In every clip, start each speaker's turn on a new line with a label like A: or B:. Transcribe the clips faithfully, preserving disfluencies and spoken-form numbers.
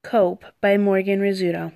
A: Cope by Morgan Rizzuto.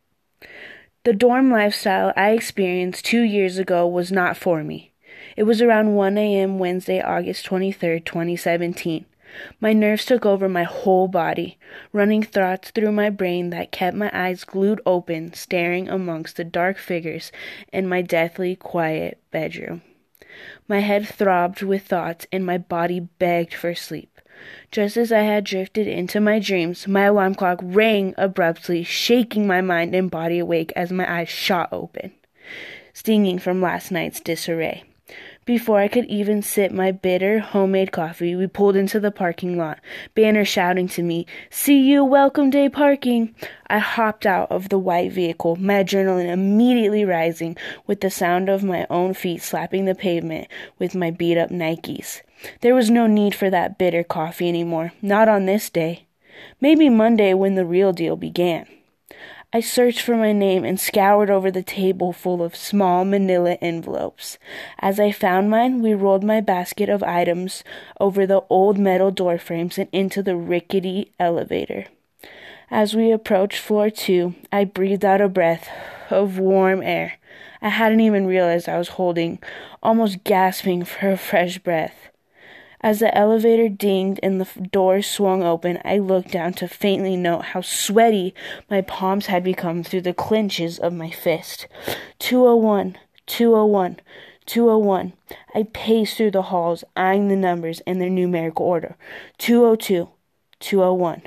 A: The dorm lifestyle I experienced two years ago was not for me. It was around one a.m. Wednesday, August twenty-third, twenty seventeen. My nerves took over my whole body, running thoughts through my brain that kept my eyes glued open, staring amongst the dark figures in my deathly quiet bedroom. My head throbbed with thoughts, and my body begged for sleep. Just as I had drifted into my dreams, my alarm clock rang abruptly, shaking my mind and body awake as my eyes shot open, stinging from last night's disarray. Before I could even sip my bitter, homemade coffee, we pulled into the parking lot, Banner shouting to me, "See you, welcome day parking." I hopped out of the white vehicle, my adrenaline immediately rising with the sound of my own feet slapping the pavement with my beat-up Nikes. There was no need for that bitter coffee anymore, not on this day. Maybe Monday when the real deal began. I searched for my name and scoured over the table full of small manila envelopes. As I found mine, we rolled my basket of items over the old metal door frames and into the rickety elevator. As we approached floor two, I breathed out a breath of warm air. I hadn't even realized I was holding, almost gasping for a fresh breath. As the elevator dinged and the doors swung open, I looked down to faintly note how sweaty my palms had become through the clenches of my fist. two oh one, two oh one, two oh one. I paced through the halls, eyeing the numbers in their numerical order. two oh two, two oh one.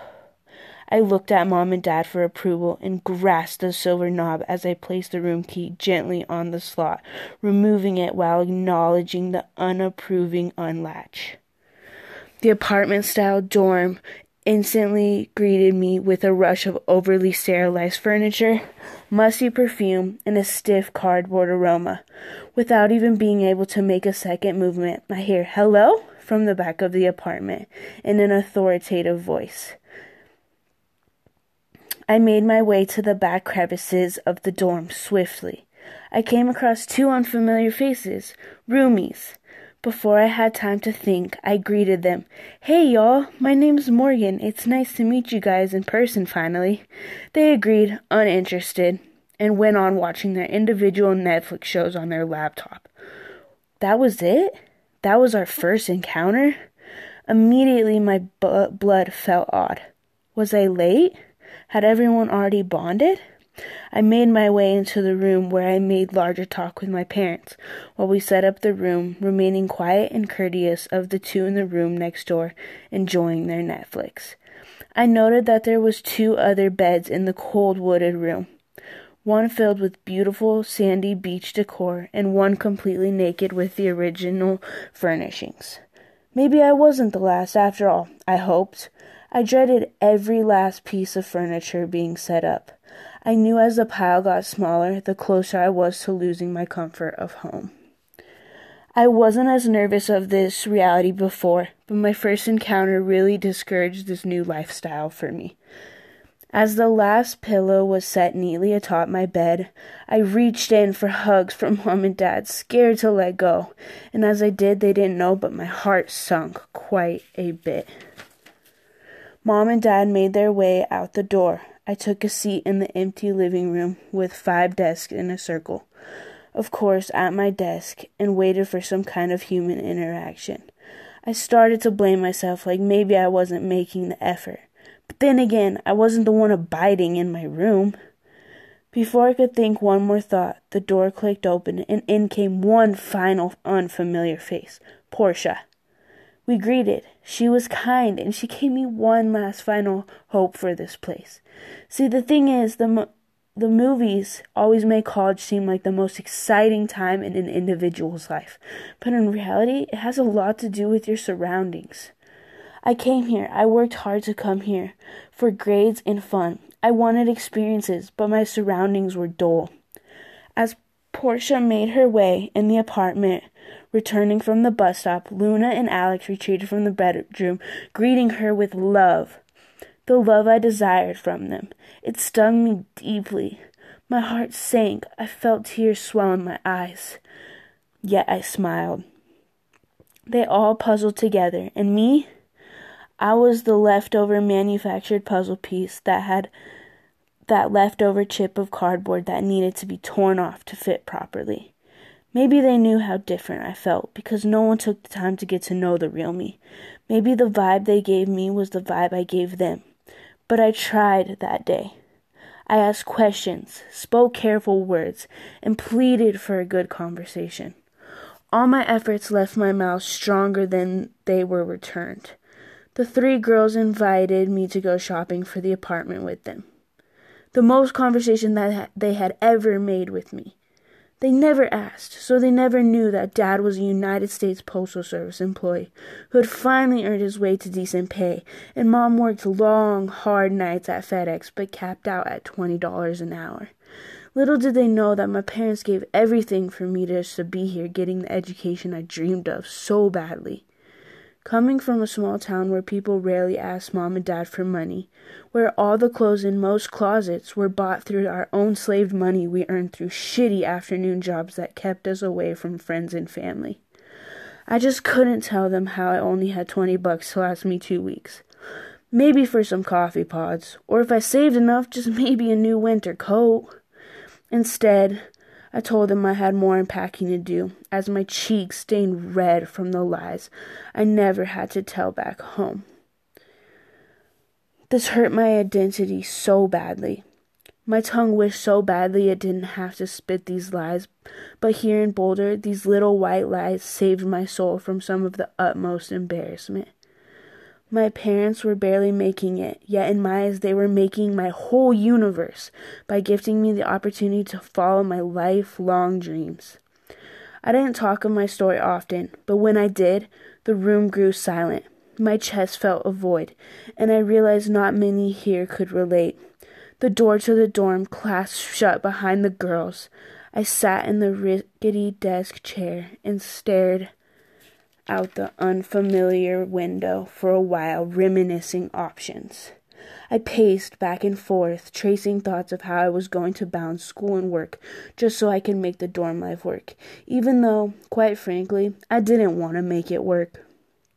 A: I looked at Mom and Dad for approval and grasped the silver knob as I placed the room key gently on the slot, removing it while acknowledging the unapproving unlatch. The apartment-style dorm instantly greeted me with a rush of overly sterilized furniture, musty perfume, and a stiff cardboard aroma. Without even being able to make a second movement, I hear "hello" from the back of the apartment in an authoritative voice. I made my way to the back crevices of the dorm swiftly. I came across two unfamiliar faces, roomies. Before I had time to think, I greeted them. "Hey, y'all, my name's Morgan. It's nice to meet you guys in person finally." They agreed, uninterested, and went on watching their individual Netflix shows on their laptop. That was it? That was our first encounter? Immediately my bu- blood felt odd. Was I late? Had everyone already bonded? I made my way into the room where I made larger talk with my parents, while we set up the room, remaining quiet and courteous of the two in the room next door, enjoying their Netflix. I noted that there was two other beds in the cold wooded room, one filled with beautiful sandy beach decor and one completely naked with the original furnishings. Maybe I wasn't the last after all, I hoped. I dreaded every last piece of furniture being set up. I knew as the pile got smaller, the closer I was to losing my comfort of home. I wasn't as nervous of this reality before, but my first encounter really discouraged this new lifestyle for me. As the last pillow was set neatly atop my bed, I reached in for hugs from Mom and Dad, scared to let go, and as I did, they didn't know, but my heart sunk quite a bit. Mom and Dad made their way out the door. I took a seat in the empty living room with five desks in a circle, of course at my desk, and waited for some kind of human interaction. I started to blame myself, like maybe I wasn't making the effort. But then again, I wasn't the one abiding in my room. Before I could think one more thought, the door clicked open, and in came one final unfamiliar face, Portia. We greeted. She was kind, and she gave me one last final hope for this place. See, the thing is, the mo- the movies always make college seem like the most exciting time in an individual's life. But in reality, it has a lot to do with your surroundings. I came here. I worked hard to come here for grades and fun. I wanted experiences, but my surroundings were dull. As Portia made her way in the apartment, returning from the bus stop, Luna and Alex retreated from the bedroom, greeting her with love. The love I desired from them. It stung me deeply. My heart sank. I felt tears swell in my eyes. Yet I smiled. They all puzzled together, and me? I was the leftover manufactured puzzle piece that had that leftover chip of cardboard that needed to be torn off to fit properly. Maybe they knew how different I felt because no one took the time to get to know the real me. Maybe the vibe they gave me was the vibe I gave them. But I tried that day. I asked questions, spoke careful words, and pleaded for a good conversation. All my efforts left my mouth stronger than they were returned. The three girls invited me to go shopping for the apartment with them. The most conversation that they had ever made with me. They never asked, so they never knew that Dad was a United States Postal Service employee who had finally earned his way to decent pay, and Mom worked long, hard nights at FedEx but capped out at twenty dollars an hour. Little did they know that my parents gave everything for me just to be here getting the education I dreamed of so badly. Coming from a small town where people rarely asked Mom and Dad for money, where all the clothes in most closets were bought through our own slaved money we earned through shitty afternoon jobs that kept us away from friends and family. I just couldn't tell them how I only had twenty bucks to last me two weeks. Maybe for some coffee pods, or if I saved enough, just maybe a new winter coat. Instead, I told them I had more unpacking to do, as my cheeks stained red from the lies I never had to tell back home. This hurt my identity so badly. My tongue wished so badly it didn't have to spit these lies, but here in Boulder, these little white lies saved my soul from some of the utmost embarrassment. My parents were barely making it, yet in my eyes they were making my whole universe by gifting me the opportunity to follow my lifelong dreams. I didn't talk of my story often, but when I did, the room grew silent. My chest felt a void, and I realized not many here could relate. The door to the dorm clasped shut behind the girls. I sat in the rickety desk chair and stared out the unfamiliar window for a while, reminiscing options. I paced back and forth, tracing thoughts of how I was going to balance school and work just so I could make the dorm life work, even though, quite frankly, I didn't want to make it work.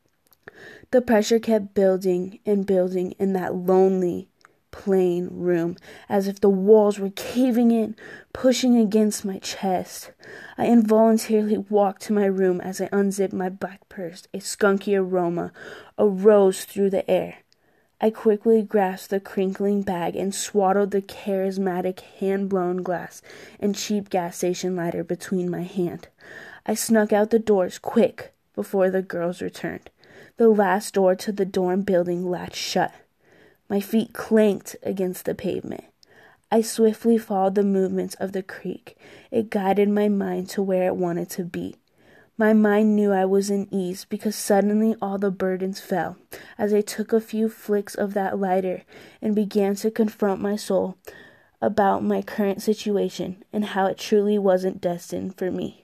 A: The pressure kept building and building in that lonely, plain room, as if the walls were caving in, pushing against my chest. I involuntarily walked to my room as I unzipped my black purse. A skunky aroma arose through the air. I quickly grasped the crinkling bag and swaddled the charismatic hand-blown glass and cheap gas station lighter between my hand. I snuck out the doors quick before the girls returned. The last door to the dorm building latched shut. My feet clanked against the pavement. I swiftly followed the movements of the creak. It guided my mind to where it wanted to be. My mind knew I was in ease because suddenly all the burdens fell as I took a few flicks of that lighter and began to confront my soul about my current situation and how it truly wasn't destined for me.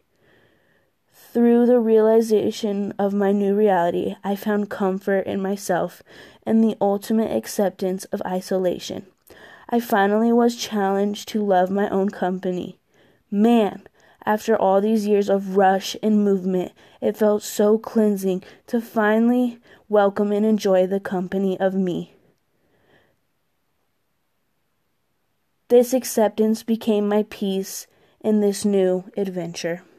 A: Through the realization of my new reality, I found comfort in myself and the ultimate acceptance of isolation. I finally was challenged to love my own company. Man, after all these years of rush and movement, it felt so cleansing to finally welcome and enjoy the company of me. This acceptance became my peace in this new adventure.